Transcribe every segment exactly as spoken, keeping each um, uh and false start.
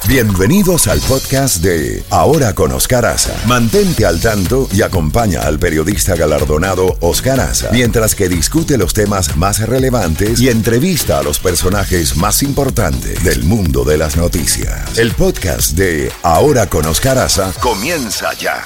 Bienvenidos al podcast de Ahora con Oscar Aza. Mantente al tanto y acompaña al periodista galardonado Oscar Aza mientras que discute los temas más relevantes y entrevista a los personajes más importantes del mundo de las noticias. El podcast de Ahora con Oscar Aza comienza ya.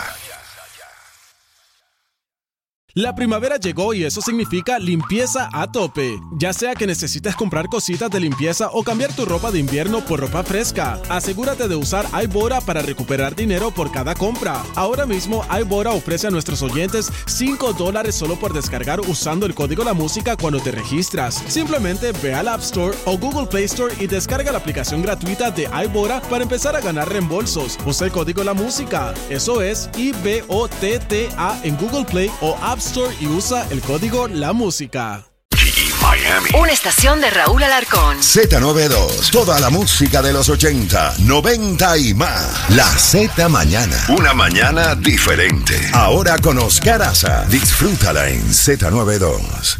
La primavera llegó y eso significa limpieza a tope. Ya sea que necesites comprar cositas de limpieza o cambiar tu ropa de invierno por ropa fresca, asegúrate de usar iBora para recuperar dinero por cada compra. Ahora mismo iBora ofrece a nuestros oyentes cinco dólares solo por descargar usando el código La Música cuando te registras. Simplemente ve al App Store o Google Play Store y descarga la aplicación gratuita de iBora para empezar a ganar reembolsos. Usa el código La Música. Eso es I B O T T A en Google Play o App Store y usa el código La Música. Miami. Una estación de Raúl Alarcón. Z noventa y dos. Toda la música de los ochenta, noventa y más. La Z Mañana. Una mañana diferente. Ahora con Oscar Aza. Disfrútala en Z noventa y dos.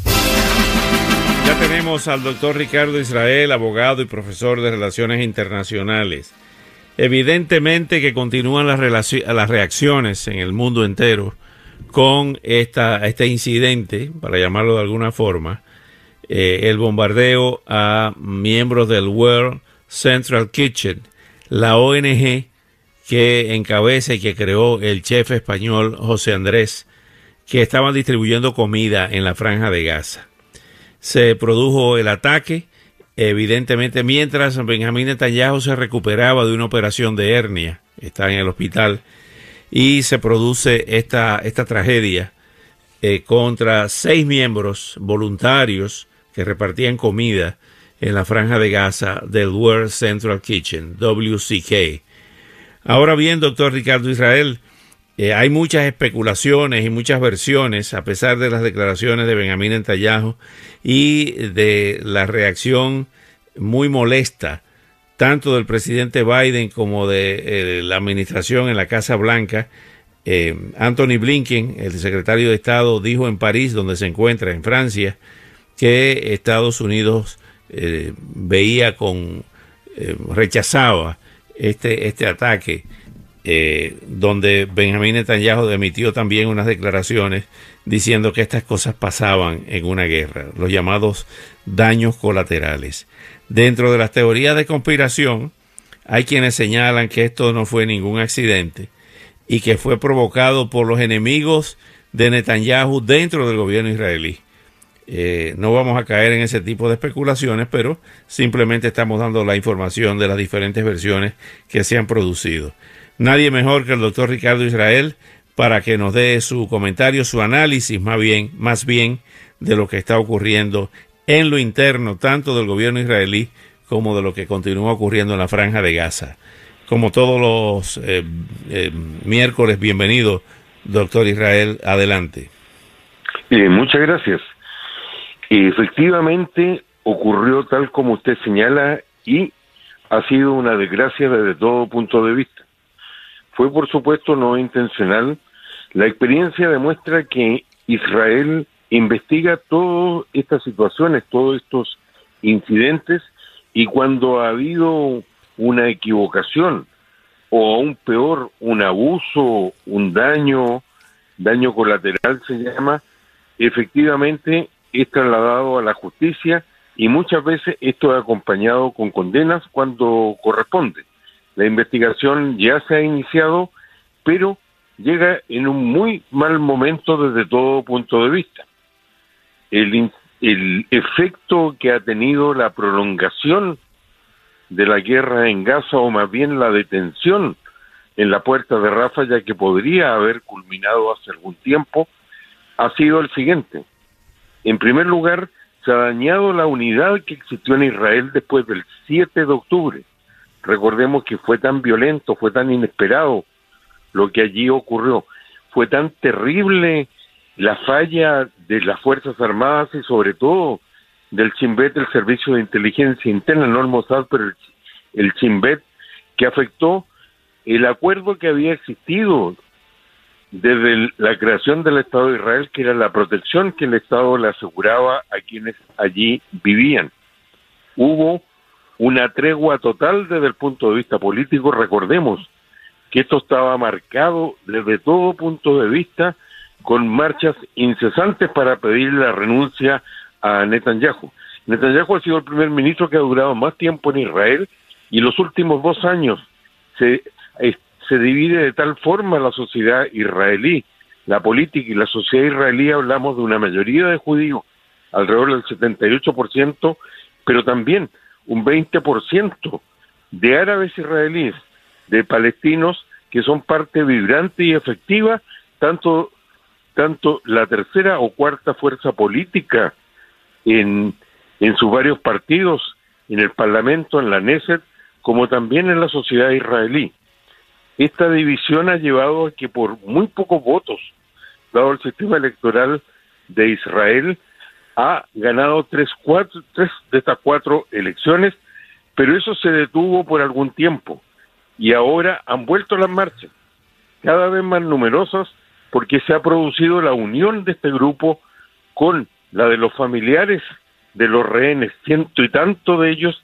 Ya tenemos al doctor Ricardo Israel, abogado y profesor de Relaciones Internacionales. Evidentemente que continúan las, relaci- las reacciones en el mundo entero con esta, este incidente, para llamarlo de alguna forma, eh, el bombardeo a miembros del World Central Kitchen, la O N G que encabeza y que creó el chef español José Andrés, que estaban distribuyendo comida en la Franja de Gaza. Se produjo el ataque, evidentemente, mientras Benjamín Netanyahu se recuperaba de una operación de hernia, está en el hospital, y se produce esta, esta tragedia eh, contra seis miembros voluntarios que repartían comida en la Franja de Gaza del World Central Kitchen, W C K. Ahora bien, doctor Ricardo Israel, eh, hay muchas especulaciones y muchas versiones, a pesar de las declaraciones de Benjamín Netanyahu y de la reacción muy molesta tanto del presidente Biden como de eh, la administración en la Casa Blanca. eh, Anthony Blinken, el secretario de Estado, dijo en París, donde se encuentra, en Francia, que Estados Unidos eh, veía con, eh, rechazaba este, este ataque, eh, donde Benjamín Netanyahu emitió también unas declaraciones diciendo que estas cosas pasaban en una guerra, los llamados daños colaterales. Dentro de las teorías de conspiración, hay quienes señalan que esto no fue ningún accidente y que fue provocado por los enemigos de Netanyahu dentro del gobierno israelí. Eh, no vamos a caer en ese tipo de especulaciones, pero simplemente estamos dando la información de las diferentes versiones que se han producido. Nadie mejor que el doctor Ricardo Israel para que nos dé su comentario, su análisis más bien, más bien de lo que está ocurriendo en lo interno, tanto del gobierno israelí como de lo que continúa ocurriendo en la Franja de Gaza. Como todos los eh, eh, miércoles, bienvenido, doctor Israel, adelante. Eh, muchas gracias. Efectivamente, ocurrió tal como usted señala y ha sido una desgracia desde todo punto de vista. Fue, por supuesto, no intencional. La experiencia demuestra que Israel investiga todas estas situaciones, todos estos incidentes, y cuando ha habido una equivocación, o aún peor, un abuso, un daño, daño colateral se llama, efectivamente es trasladado a la justicia, y muchas veces esto es acompañado con condenas cuando corresponde. La investigación ya se ha iniciado, pero llega en un muy mal momento desde todo punto de vista. El, el efecto que ha tenido la prolongación de la guerra en Gaza, o más bien la detención en la puerta de Rafah, ya que podría haber culminado hace algún tiempo, ha sido el siguiente. En primer lugar, se ha dañado la unidad que existió en Israel después del siete de octubre. Recordemos que fue tan violento, fue tan inesperado lo que allí ocurrió. Fue tan terrible la falla de las Fuerzas Armadas y sobre todo del Shin Bet, el Servicio de Inteligencia Interna, no el Mossad, pero el, el Shin Bet, que afectó el acuerdo que había existido desde el, la creación del Estado de Israel, que era la protección que el Estado le aseguraba a quienes allí vivían. Hubo una tregua total desde el punto de vista político. Recordemos que esto estaba marcado desde todo punto de vista con marchas incesantes para pedir la renuncia a Netanyahu. Netanyahu ha sido el primer ministro que ha durado más tiempo en Israel, y los últimos dos años se, se divide de tal forma la sociedad israelí, la política y la sociedad israelí. Hablamos de una mayoría de judíos, alrededor del setenta y ocho por ciento, pero también un veinte por ciento de árabes israelíes, de palestinos, que son parte vibrante y efectiva, tanto, tanto la tercera o cuarta fuerza política en, en sus varios partidos, en el Parlamento, en la Knesset, como también en la sociedad israelí. Esta división ha llevado a que por muy pocos votos, dado el sistema electoral de Israel, ha ganado tres, cuatro, tres de estas cuatro elecciones, pero eso se detuvo por algún tiempo, y ahora han vuelto las marchas, cada vez más numerosas, porque se ha producido la unión de este grupo con la de los familiares de los rehenes, ciento y tanto de ellos,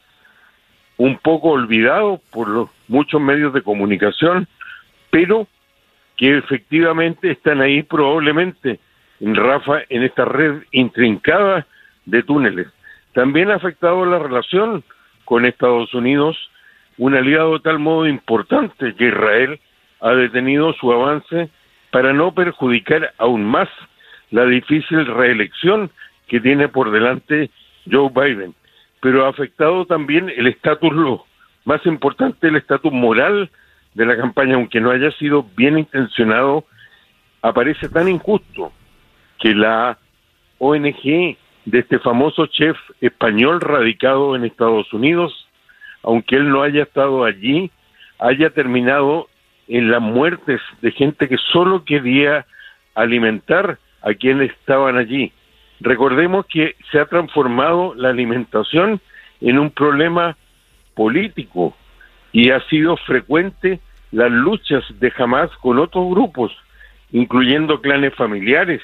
un poco olvidados por los muchos medios de comunicación, pero que efectivamente están ahí probablemente, en Rafa, en esta red intrincada de túneles. También ha afectado la relación con Estados Unidos, un aliado de tal modo importante que Israel ha detenido su avance para no perjudicar aún más la difícil reelección que tiene por delante Joe Biden. Pero ha afectado también el estatus, lo más importante, el estatus moral de la campaña, aunque no haya sido bien intencionado. Aparece tan injusto que la O N G de este famoso chef español radicado en Estados Unidos, aunque él no haya estado allí, haya terminado en las muertes de gente que solo quería alimentar a quienes estaban allí. Recordemos que se ha transformado la alimentación en un problema político, y ha sido frecuente las luchas de Hamás con otros grupos, incluyendo clanes familiares,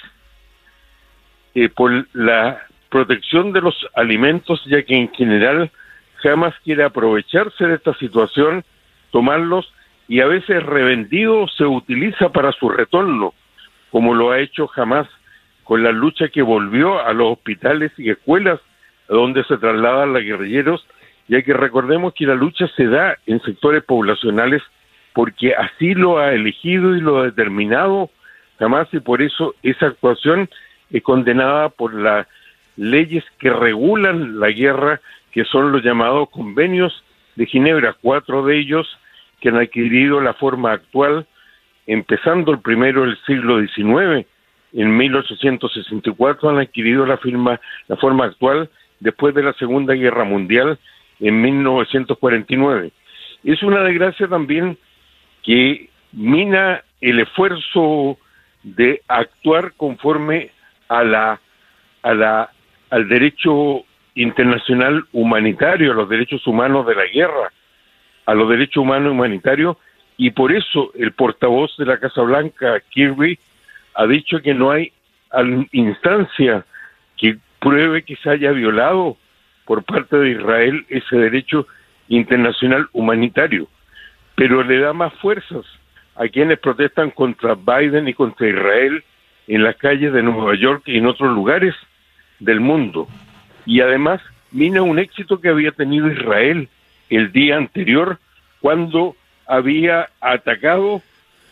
eh, por la protección de los alimentos, ya que en general Hamás quiere aprovecharse de esta situación, tomarlos, y a veces revendido se utiliza para su retorno, como lo ha hecho Hamás con la lucha que volvió a los hospitales y escuelas donde se trasladan los guerrilleros, ya que recordemos que la lucha se da en sectores poblacionales porque así lo ha elegido y lo ha determinado Hamás, y por eso esa actuación es condenada por las leyes que regulan la guerra, que son los llamados convenios de Ginebra, cuatro de ellos que han adquirido la forma actual, empezando el primero del siglo diecinueve, en mil ochocientos sesenta y cuatro han adquirido la firma, la forma actual después de la Segunda Guerra Mundial en mil novecientos cuarenta y nueve. Es una desgracia también que mina el esfuerzo de actuar conforme a la, a la, al derecho internacional humanitario, a los derechos humanos de la guerra, a los derechos humanos humanitarios, y por eso el portavoz de la Casa Blanca, Kirby, ha dicho que no hay instancia que pruebe que se haya violado por parte de Israel ese derecho internacional humanitario, pero le da más fuerzas a quienes protestan contra Biden y contra Israel en las calles de Nueva York y en otros lugares del mundo. Y además mina un éxito que había tenido Israel el día anterior, cuando había atacado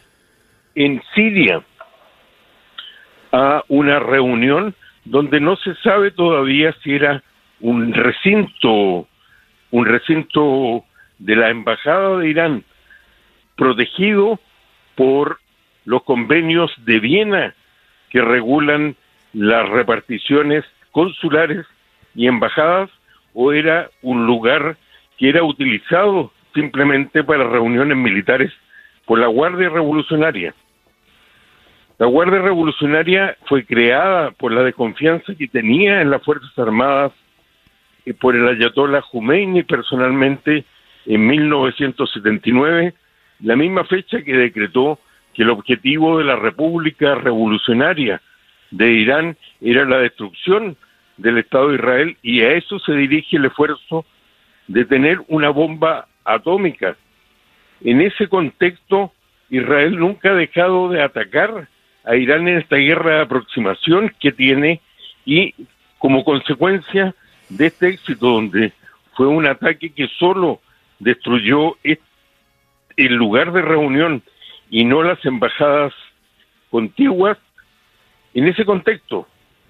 en Siria a una reunión donde no se sabe todavía si era un recinto, un recinto de la embajada de Irán, protegido por los convenios de Viena que regulan las reparticiones consulares y embajadas, o era un lugar que era utilizado simplemente para reuniones militares por la Guardia Revolucionaria. La Guardia Revolucionaria fue creada por la desconfianza que tenía en las Fuerzas Armadas y por el Ayatollah Khomeini personalmente en mil novecientos setenta y nueve, la misma fecha que decretó que el objetivo de la República Revolucionaria de Irán era la destrucción del Estado de Israel, y a eso se dirige el esfuerzo de tener una bomba atómica. En ese contexto, Israel nunca ha dejado de atacar a Irán en esta guerra de aproximación que tiene, y como consecuencia de este éxito, donde fue un ataque que solo destruyó el lugar de reunión y no las embajadas contiguas, en ese contexto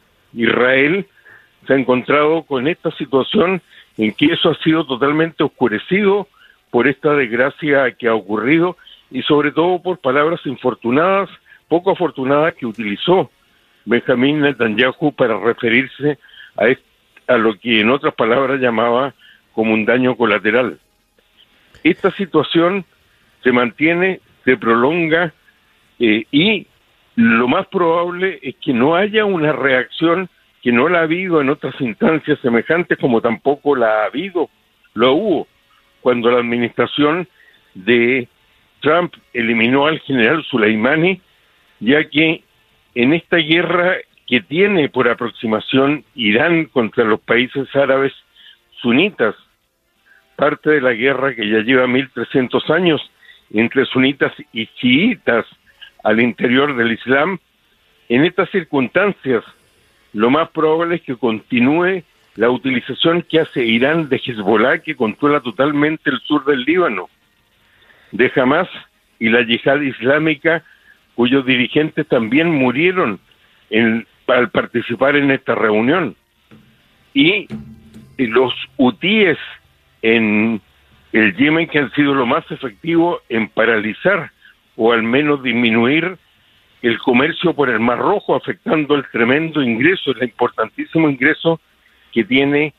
Israel se ha encontrado con esta situación en que eso ha sido totalmente oscurecido por esta desgracia que ha ocurrido, y sobre todo por palabras infortunadas, poco afortunadas, que utilizó Benjamín Netanyahu para referirse a, est- a lo que en otras palabras llamaba como un daño colateral. Esta situación se mantiene, se prolonga, eh, y lo más probable es que no haya una reacción, que no la ha habido en otras instancias semejantes, como tampoco la ha habido, lo hubo cuando la administración de Trump eliminó al general Soleimani, ya que en esta guerra que tiene por aproximación Irán contra los países árabes sunitas, parte de la guerra que ya lleva mil trescientos años entre sunitas y chiitas al interior del Islam, en estas circunstancias lo más probable es que continúe la utilización que hace Irán de Hezbollah, que controla totalmente el sur del Líbano, de Hamas y la yihad islámica, cuyos dirigentes también murieron en, al participar en esta reunión, y los hutíes en el Yemen, que han sido lo más efectivo en paralizar o al menos disminuir el comercio por el Mar Rojo, afectando el tremendo ingreso, el importantísimo ingreso que tiene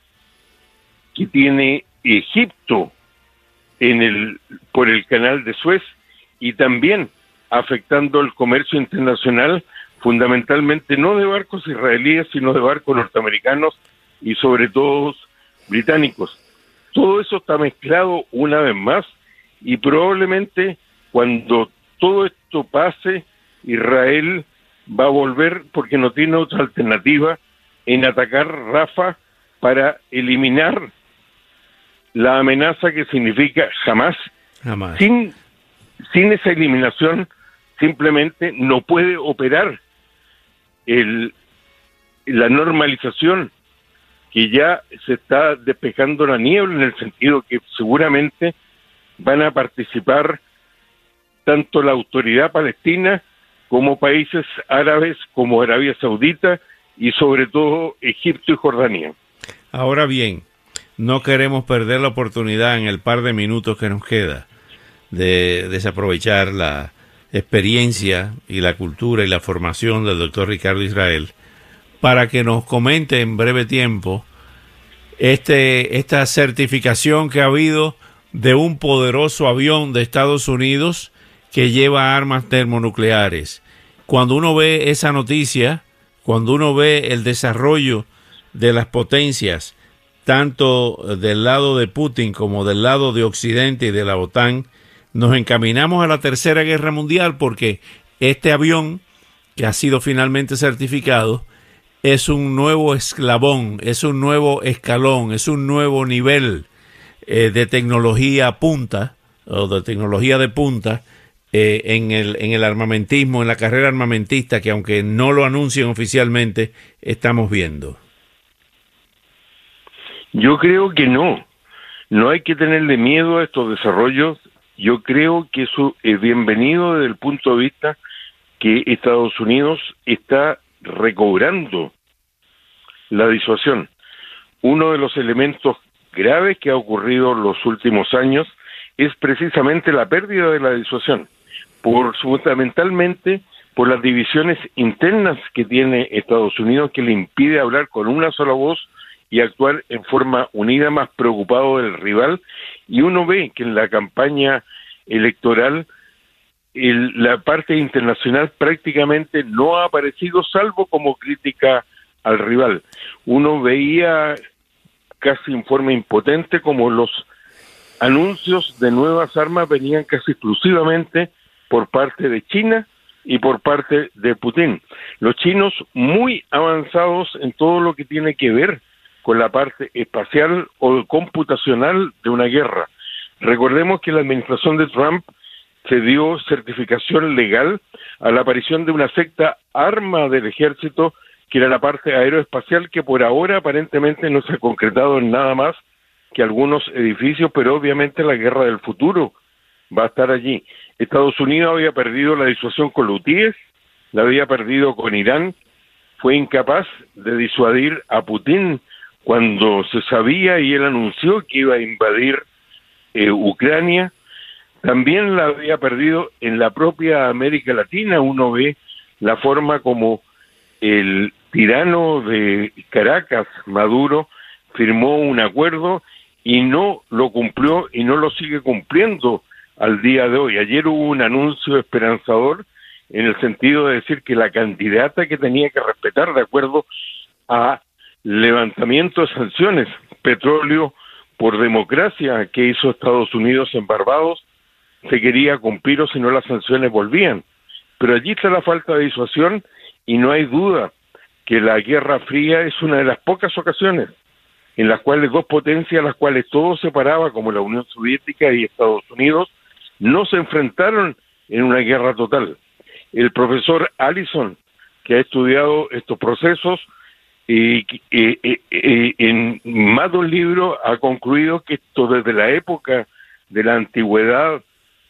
que tiene Egipto en el por el canal de Suez, y también afectando el comercio internacional, fundamentalmente no de barcos israelíes, sino de barcos norteamericanos y sobre todo británicos. Todo eso está mezclado una vez más, y probablemente cuando todo esto pase, Israel va a volver, porque no tiene otra alternativa, en atacar Rafah para eliminar la amenaza que significa Hamas. Hamas. Sin, sin esa eliminación, simplemente no puede operar el, la normalización, que ya se está despejando la niebla, en el sentido que seguramente van a participar tanto la autoridad palestina como países árabes como Arabia Saudita y sobre todo Egipto y Jordania. Ahora bien, no queremos perder la oportunidad en el par de minutos que nos queda de desaprovechar la experiencia y la cultura y la formación del doctor Ricardo Israel para que nos comente en breve tiempo este esta certificación que ha habido de un poderoso avión de Estados Unidos que lleva armas termonucleares. Cuando uno ve esa noticia, cuando uno ve el desarrollo de las potencias, tanto del lado de Putin como del lado de Occidente y de la OTAN, nos encaminamos a la Tercera Guerra Mundial, porque este avión que ha sido finalmente certificado es un nuevo escalón, es un nuevo escalón, es un nuevo nivel eh, de tecnología punta, o de tecnología de punta, eh, en el, en el armamentismo, en la carrera armamentista, que aunque no lo anuncien oficialmente, estamos viendo. Yo creo que no, no hay que tenerle miedo a estos desarrollos. Yo creo que eso es bienvenido desde el punto de vista que Estados Unidos está recobrando la disuasión. Uno de los elementos graves que ha ocurrido en los últimos años es precisamente la pérdida de la disuasión, por fundamentalmente por las divisiones internas que tiene Estados Unidos, que le impide hablar con una sola voz y actuar en forma unida, más preocupado del rival. Y uno ve que en la campaña electoral el, la parte internacional prácticamente no ha aparecido, salvo como crítica al rival. Uno veía casi en forma impotente como los anuncios de nuevas armas venían casi exclusivamente por parte de China y por parte de Putin. Los chinos muy avanzados en todo lo que tiene que ver con la parte espacial o computacional de una guerra. Recordemos que la administración de Trump se dio certificación legal a la aparición de una sexta arma del ejército, que era la parte aeroespacial, que por ahora aparentemente no se ha concretado en nada más que algunos edificios, pero obviamente la guerra del futuro va a estar allí. Estados Unidos había perdido la disuasión con los hutíes, la había perdido con Irán, fue incapaz de disuadir a Putin cuando se sabía y él anunció que iba a invadir eh, Ucrania. También la había perdido en la propia América Latina. Uno ve la forma como el tirano de Caracas, Maduro, firmó un acuerdo y no lo cumplió y no lo sigue cumpliendo al día de hoy. Ayer hubo un anuncio esperanzador en el sentido de decir que la candidata que tenía que respetar de acuerdo a levantamiento de sanciones, petróleo por democracia que hizo Estados Unidos en Barbados, se quería cumplir o si no las sanciones volvían. Pero allí está la falta de disuasión y no hay duda que la Guerra Fría es una de las pocas ocasiones en las cuales dos potencias, las cuales todo separaba, como la Unión Soviética y Estados Unidos, no se enfrentaron en una guerra total. El profesor Allison, que ha estudiado estos procesos, y eh, eh, eh, en más de un libro ha concluido que esto desde la época de la antigüedad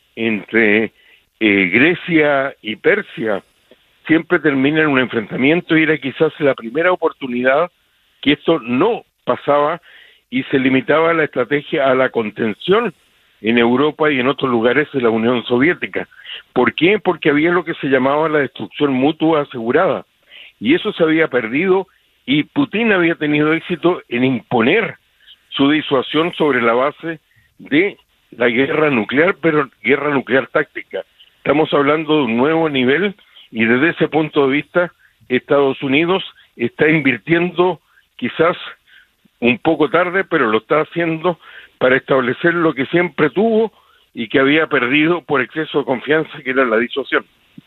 entre eh, Grecia y Persia siempre termina en un enfrentamiento y era quizás la primera oportunidad que esto no pasaba y se limitaba la estrategia a la contención en Europa y en otros lugares de la Unión Soviética. ¿Por qué? Porque había lo que se llamaba la destrucción mutua asegurada y eso se había perdido y Putin había tenido éxito en imponer su disuasión sobre la base de la guerra nuclear, pero guerra nuclear táctica. Estamos hablando de un nuevo nivel y desde ese punto de vista Estados Unidos está invirtiendo quizás un poco tarde, pero lo está haciendo para establecer lo que siempre tuvo y que había perdido por exceso de confianza, que era la disuasión.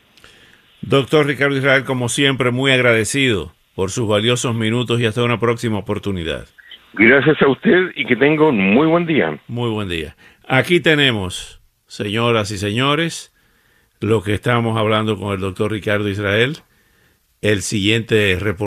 Doctor Ricardo Israel, como siempre, muy agradecido por sus valiosos minutos y hasta una próxima oportunidad. Gracias a usted y que tenga un muy buen día. Muy buen día. Aquí tenemos, señoras y señores, lo que estábamos hablando con el doctor Ricardo Israel, el siguiente reportaje.